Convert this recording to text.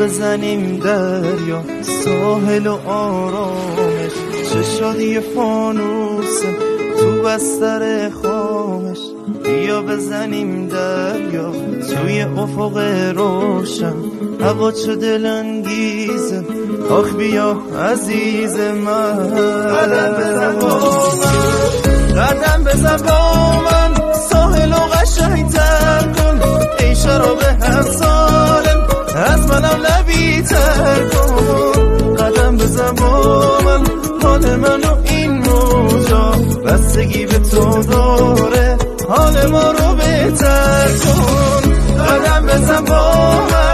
بزنیم دریا ساحل و آرامش، چه شادی فانوسه تو بستر خامش. بیا بزنیم دریا توی افق روشن، هوا چه دلانگیزه، آخ بیا عزیز من. قدم بزن با من، قدم بزن با من، ساحل و قشنگ‌تر کن، ای شراب هر سالم از منم لبی تر کن. قدم بزن با من، حال منو این موجا بستگی به تو داره، حال ما رو بهتر کن. قدم بزن با من،